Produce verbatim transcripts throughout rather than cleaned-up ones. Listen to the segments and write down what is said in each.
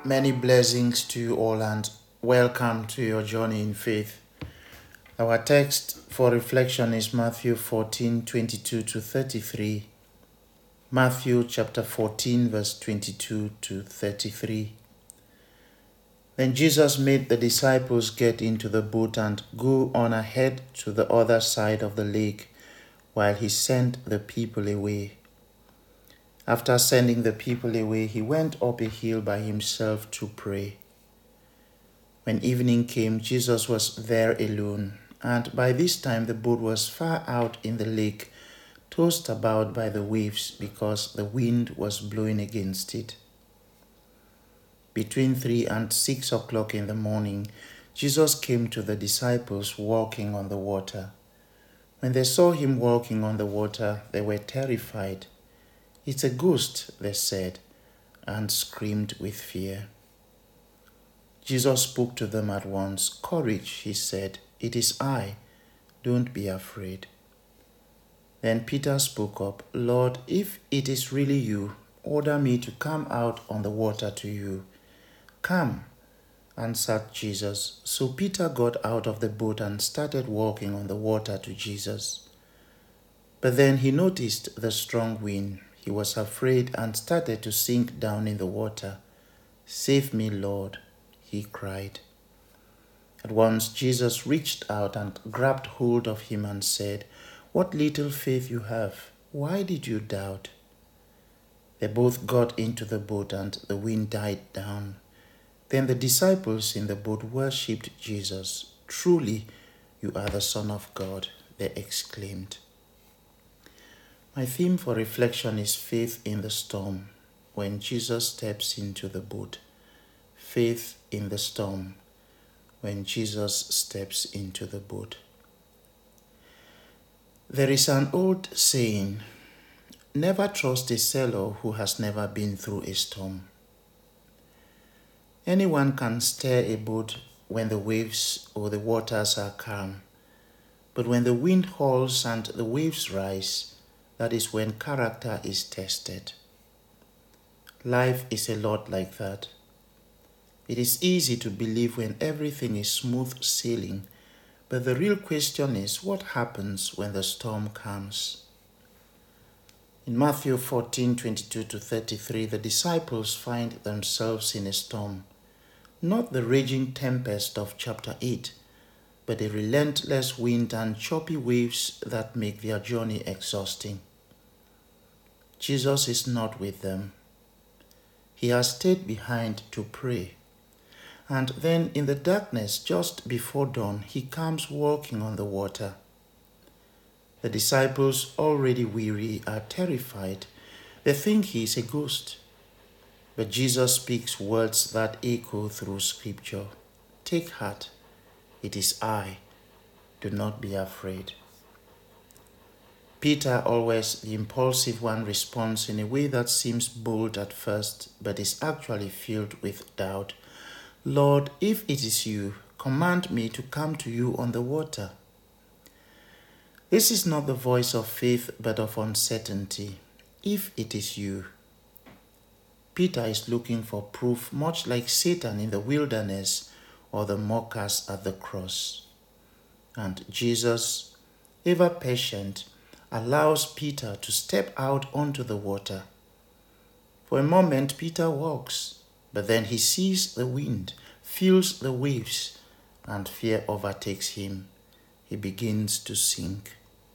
Many blessings to you all and welcome to your journey in faith. Our text for reflection is Matthew fourteen twenty-two to thirty-three. Matthew chapter fourteen verse twenty-two to thirty-three. Then Jesus made the disciples get into the boat and go on ahead to the other side of the lake while he sent the people away. After sending the people away, he went up a hill by himself to pray. When evening came, Jesus was there alone, and by this time the boat was far out in the lake, tossed about by the waves because the wind was blowing against it. Between three and six o'clock in the morning, Jesus came to the disciples walking on the water. When they saw him walking on the water, they were terrified. "It's a ghost," they said, and screamed with fear. Jesus spoke to them at once. "Courage," he said, "it is I. Don't be afraid." Then Peter spoke up, "Lord, if it is really you, order me to come out on the water to you." "Come," answered Jesus. So Peter got out of the boat and started walking on the water to Jesus. But then he noticed the strong wind. He was afraid and started to sink down in the water. "Save me, Lord," he cried. At once Jesus reached out and grabbed hold of him and said, "What little faith you have! Why did you doubt?" They both got into the boat and the wind died down. Then the disciples in the boat worshipped Jesus. "Truly, you are the Son of God," they exclaimed. My theme for reflection is faith in the storm, when Jesus steps into the boat. Faith in the storm, when Jesus steps into the boat. There is an old saying, never trust a sailor who has never been through a storm. Anyone can steer a boat when the waves or the waters are calm, but when the wind howls and the waves rise, that is when character is tested. Life is a lot like that. It is easy to believe when everything is smooth sailing, but the real question is, what happens when the storm comes? In Matthew fourteen twenty-two to thirty-three, the disciples find themselves in a storm, not the raging tempest of chapter eight, but a relentless wind and choppy waves that make their journey exhausting. Jesus is not with them. He has stayed behind to pray. And then in the darkness just before dawn, he comes walking on the water. The disciples, already weary, are terrified. They think he is a ghost. But Jesus speaks words that echo through scripture. "Take heart, it is I. Do not be afraid." Peter, always the impulsive one, responds in a way that seems bold at first, but is actually filled with doubt. "Lord, if it is you, command me to come to you on the water." This is not the voice of faith, but of uncertainty. If it is you. Peter is looking for proof, much like Satan in the wilderness or the mockers at the cross. And Jesus, ever patient, allows Peter to step out onto the water. For a moment, Peter walks, but then he sees the wind, feels the waves, and fear overtakes him. He begins to sink.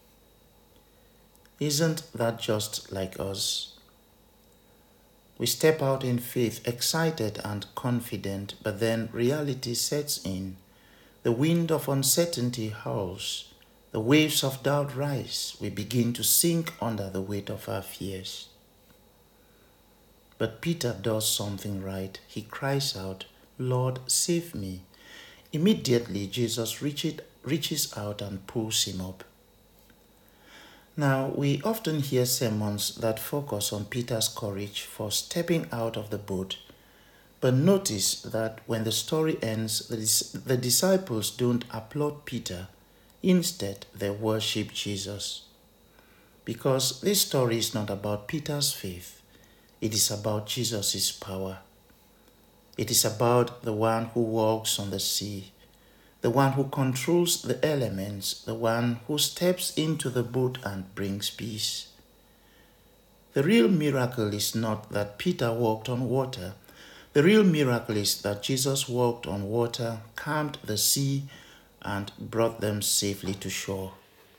Isn't that just like us? We step out in faith, excited and confident, but then reality sets in. The wind of uncertainty howls. The waves of doubt rise. We begin to sink under the weight of our fears. But Peter does something right. He cries out, "Lord, save me." Immediately, Jesus reaches out and pulls him up. Now, we often hear sermons that focus on Peter's courage for stepping out of the boat. But notice that when the story ends, the disciples don't applaud Peter. Instead, they worship Jesus. Because this story is not about Peter's faith. It is about Jesus' power. It is about the one who walks on the sea, the one who controls the elements, the one who steps into the boat and brings peace. The real miracle is not that Peter walked on water. The real miracle is that Jesus walked on water, calmed the sea, and brought them safely to shore.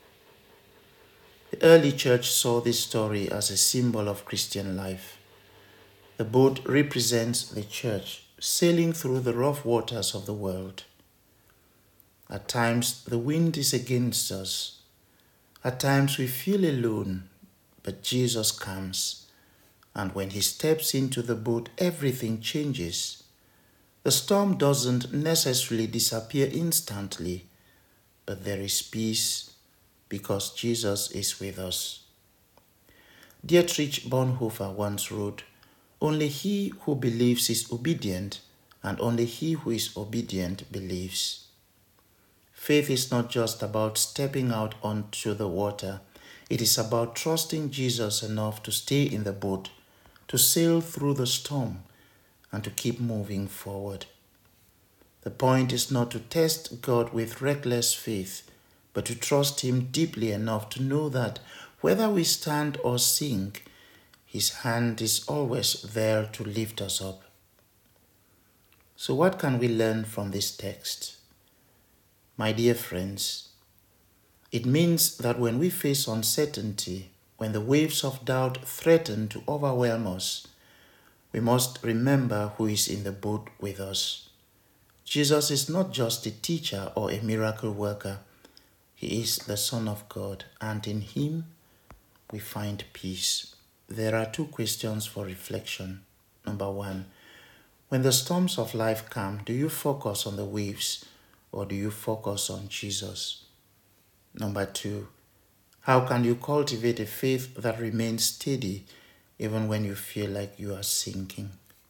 The early church saw this story as a symbol of Christian life. The boat represents the church sailing through the rough waters of the world. At times, the wind is against us. At times, we feel alone, but Jesus comes, and when he steps into the boat, everything changes. The storm doesn't necessarily disappear instantly, but there is peace because Jesus is with us. Dietrich Bonhoeffer once wrote, "Only he who believes is obedient, and only he who is obedient believes." Faith is not just about stepping out onto the water. It is about trusting Jesus enough to stay in the boat, to sail through the storm, and to keep moving forward. The point is not to test God with reckless faith, but to trust him deeply enough to know that whether we stand or sink, his hand is always there to lift us up. So what can we learn from this text? My dear friends, it means that when we face uncertainty, when the waves of doubt threaten to overwhelm us, we must remember who is in the boat with us. Jesus is not just a teacher or a miracle worker. He is the Son of God, and in him we find peace. There are two questions for reflection. Number one, when the storms of life come, do you focus on the waves or do you focus on Jesus? Number two, how can you cultivate a faith that remains steady even when you feel like you are sinking?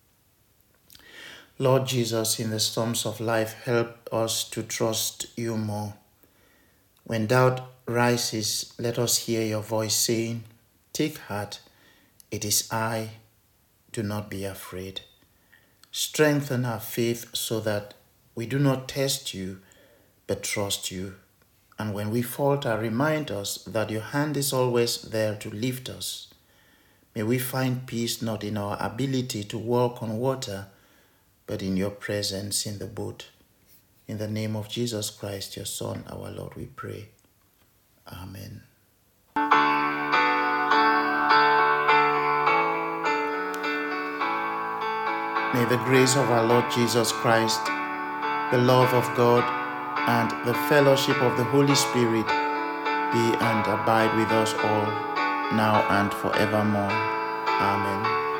Lord Jesus, in the storms of life, help us to trust you more. When doubt rises, let us hear your voice saying, "Take heart, it is I, do not be afraid." Strengthen our faith so that we do not test you, but trust you. And when we falter, remind us that your hand is always there to lift us. May we find peace not in our ability to walk on water, but in your presence in the boat. In the name of Jesus Christ, your Son, our Lord, we pray. Amen. May the grace of our Lord Jesus Christ, the love of God, and the fellowship of the Holy Spirit be and abide with us all, now and forevermore. Amen.